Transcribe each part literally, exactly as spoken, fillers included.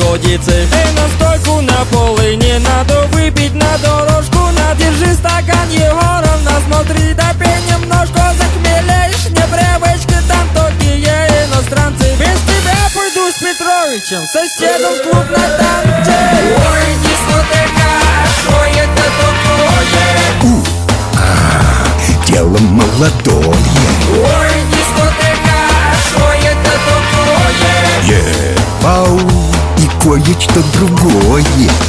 колодице. Эй, настойку на полыни надо выпить на дорожку. Надержи стакан, Егоровна, смотри, допей немножко. Захмелеешь, непривычки там такие иностранцы. Без тебя пойду с Петровичем, соседом в клуб на танце. Ой, дискотека, что это такое? У, а, дело молодое. Ой, дискотека, что это такое? Е, вау, и кое-что другое.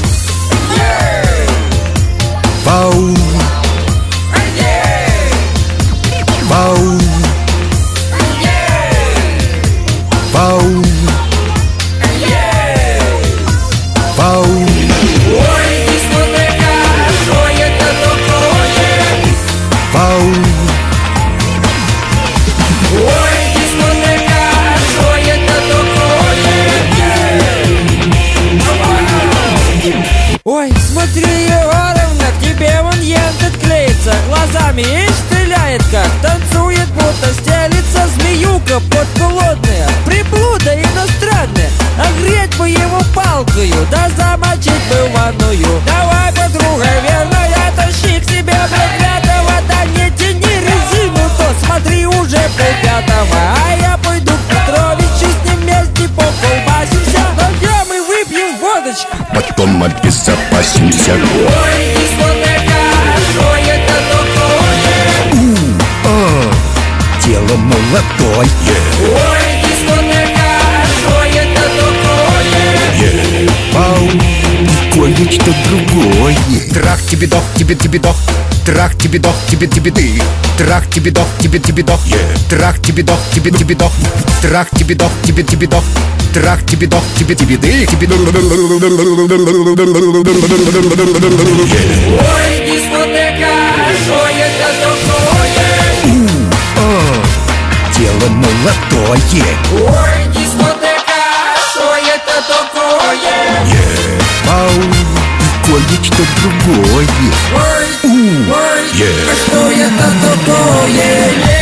Вау, вау, вау, вау. Ой, дискотека, что это такое? Вау, Ой, дискотека, что это такое? Ой, смотри, Егоровна, к тебе вон ентет клеится, глазами и стреляет как, танцует, будто стелится, змеюка подколодная, приблуда иностранная. Огреть бы его палкою, да замочить бы в ванную. Давай, подруга верная, тащи к себе проклятого, да не тяни резину, то смотри, уже полпятого. А я пойду к Петровичу, с ним вместе поколбасимся, пойдем и выпьем водочку. потом обезопасимся. Ой, дискотека, что это такое? У, а, дело молодое. Ой, дискотека, что это такое? Е, вау, и кое-что другое. Трах тебе дох, тебе тебе дох. Трах тебе дох, тебе тебе ты. Трах тебе дох, тебе тебе дох. Трах тебе дох, тебе тебе дох. Трах тебе дох, тебе тебе дох. Трах тебе дох, тебе тебе ты. Тебе дох. Ой, дискотека, что это такое? У, а, дело молодое. Ой, дискотека, что это такое? Е, вау, и кое-что другое. Ой, У, ой, е. что это такое?